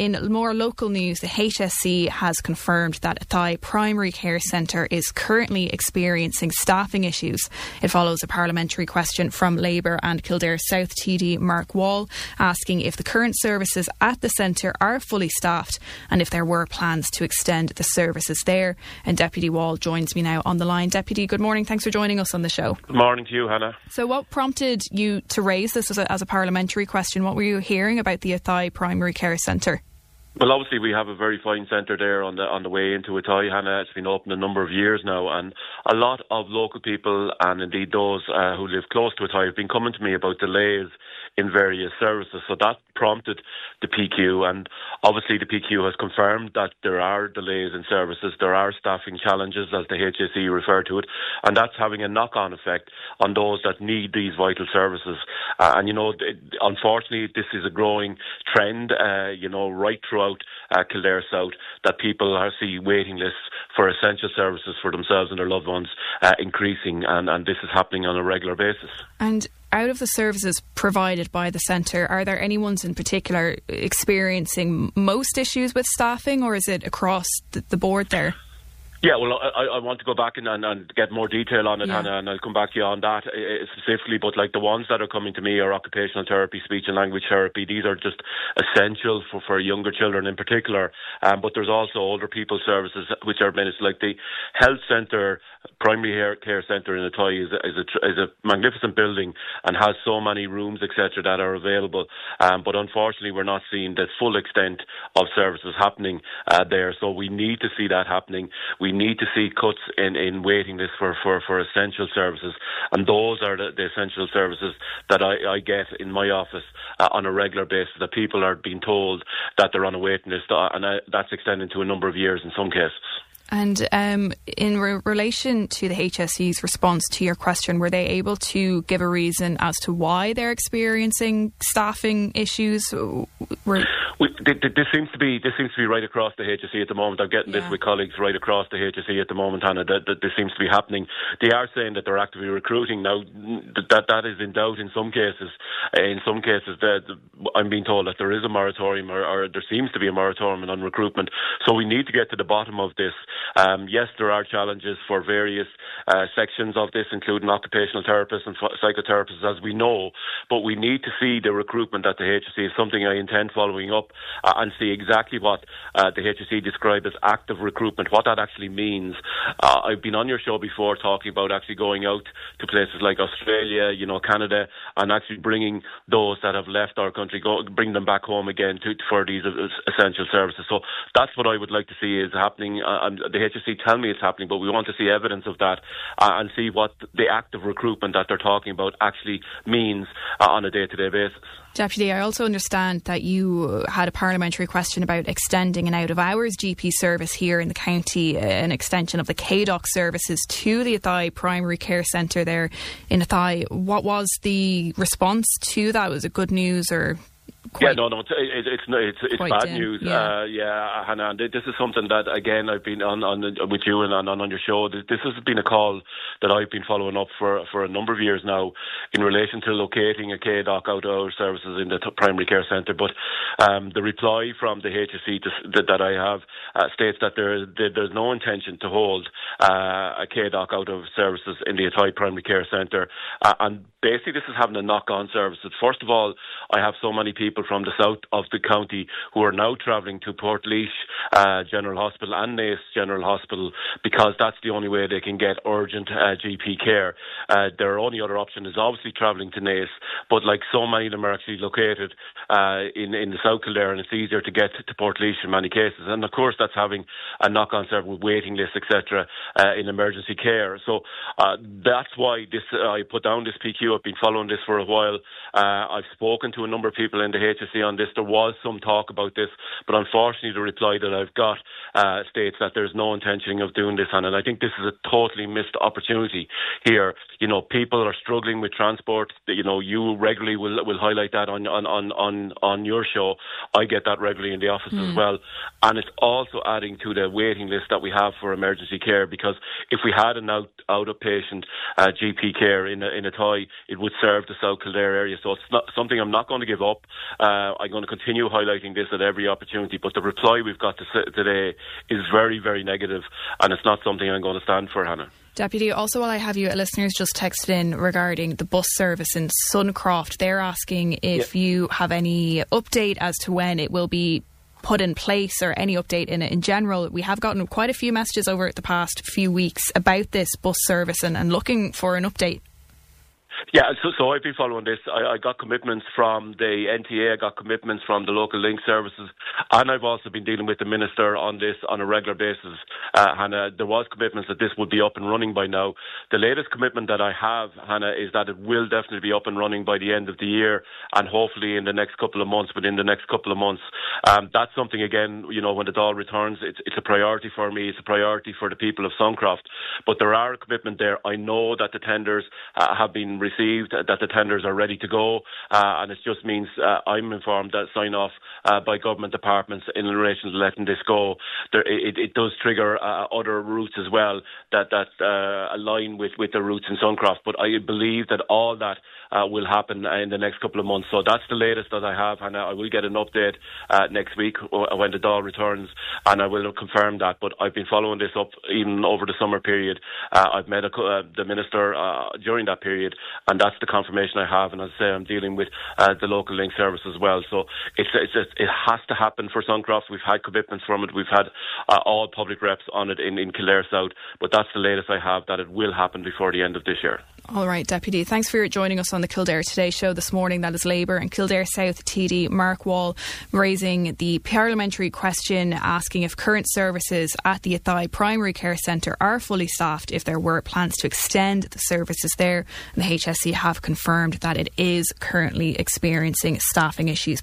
in more local news, the HSE has confirmed that Athy Primary Care Centre is currently experiencing staffing issues. It follows a parliamentary question from Labour and Kildare South TD Mark Wall asking if the current services at the centre are fully staffed and if there were plans to extend the services there. And Deputy Wall joins me now on the line. Deputy, good morning. Thanks for joining us on the show. Good morning to you, Hannah. So what prompted you to raise this as a parliamentary question? What were you hearing about the Athy Primary Care Centre? Well, obviously we have a very fine centre there on the way into Athy, Hannah. It's been open a number of years now, and a lot of local people and indeed those who live close to Athy have been coming to me about delays in various services. So that prompted the PQ, and obviously the PQ has confirmed that there are delays in services, there are staffing challenges as the HSE refer to it, and that's having a knock-on effect on those that need these vital services. And unfortunately this is a growing trend, right throughout Kildare South, that people see waiting lists for essential services for themselves and their loved ones increasing, and this is happening on a regular basis. And out of the services provided by the centre, are there any ones in particular experiencing most issues with staffing, or is it across the board there? Yeah, well, I want to go back and get more detail on it, yeah. Hannah, and I'll come back to you on that specifically. But like the ones that are coming to me are occupational therapy, speech and language therapy. These are just essential for younger children in particular. But there's also older people services which are managed, like the health centre, primary care centre in Athy is a magnificent building and has so many rooms, etc., that are available. But unfortunately, we're not seeing the full extent of services happening there. So we need to see that happening. We need to see cuts in waiting lists for essential services, and those are the essential services that I get in my office on a regular basis, that people are being told that they're on a waiting list, and that's extending to a number of years in some cases. And in relation to the HSE's response to your question, were they able to give a reason as to why they're experiencing staffing issues? This seems to be right across the HSE at the moment. I'm getting this with colleagues right across the HSE at the moment, Hannah, that this seems to be happening. They are saying that they're actively recruiting now. That is in doubt in some cases. In some cases, I'm being told that there is a moratorium, or there seems to be a moratorium on recruitment. So we need to get to the bottom of this. Yes, there are challenges for various sections of this, including occupational therapists and psychotherapists, as we know, but we need to see the recruitment at the HSE is something I intend following up and see exactly what the HSE described as active recruitment, what that actually means. I've been on your show before talking about actually going out to places like Australia, Canada, and actually bringing those that have left our country, bring them back home again for these essential services. So that's what I would like to see is happening. The HSE tell me it's happening, but we want to see evidence of that and see what the active recruitment that they're talking about actually means on a day-to-day basis. Deputy, I also understand that you had a parliamentary question about extending an out-of-hours GP service here in the county, an extension of the KDOC services to the Athy Primary Care Centre there in Athy. What was the response to that? Was it good news or... It's bad news. Hannah, and this is something that, again, I've been on with you and on your show. This has been a call that I've been following up for a number of years now in relation to locating a KDOC out-of-hours services in the primary care centre. But the reply from the HSE that I have states that there's no intention to hold a KDOC out-of services in the Athy Primary Care Centre. And basically this is having a knock-on services. First of all, I have so many people from the south of the county who are now travelling to Portlaoise General Hospital and Naas General Hospital because that's the only way they can get urgent GP care. Their only other option is obviously travelling to Naas, but like so many of them are actually located in the South Kildare, and it's easier to get to Portlaoise in many cases. And of course that's having a knock-on service with waiting lists, etc. In emergency care. So that's why I put down this PQ. I've been following this for a while. I've spoken to a number of people in the HSE on this. There was some talk about this, but unfortunately the reply that I've got states that there's no intention of doing this, and I think this is a totally missed opportunity here. People are struggling with transport. You regularly will highlight that on your show. I get that regularly in the office as well, and it's also adding to the waiting list that we have for emergency care, because if we had an out-of-patient GP care in Athy, it would serve the South Kildare area. So it's not something I'm not going to give up. I'm going to continue highlighting this at every opportunity, but the reply we've got today is very, very negative, and it's not something I'm going to stand for, Hannah. Deputy, also while I have you, listeners just texted in regarding the bus service in Suncroft. They're asking if you have any update as to when it will be put in place, or any update in it in general. We have gotten quite a few messages over the past few weeks about this bus service and looking for an update. Yeah, so I've been following this. I got commitments from the NTA, I got commitments from the local link services, and I've also been dealing with the Minister on this on a regular basis. Hannah, there was commitments that this would be up and running by now. The latest commitment that I have, Hannah, is that it will definitely be up and running by the end of the year, and hopefully in the next couple of months, within the next couple of months. That's something, again, you know, when the Dáil returns, it's a priority for me, it's a priority for the people of Suncroft. But there are a commitment there. I know that the tenders have been received, that the tenders are ready to go, and it just means I'm informed that sign off by government departments in relation to letting this go. It does trigger other routes as well that align with the routes in Suncroft, but I believe that all that will happen in the next couple of months. So that's the latest that I have, and I will get an update next week when the Dáil returns, and I will confirm that. But I've been following this up even over the summer period. I've met the Minister during that period, and that's the confirmation I have. And as I say, I'm dealing with the local link service as well. So it has to happen for Suncroft. We've had commitments from it. We've had all public reps on it in Kildare South, but that's the latest I have, that it will happen before the end of this year. All right, Deputy, thanks for joining us on the Kildare Today show this morning. That is Labour and Kildare South TD Mark Wall raising the parliamentary question, asking if current services at the Athy Primary Care Centre are fully staffed, if there were plans to extend the services there. And the HSE have confirmed that it is currently experiencing staffing issues.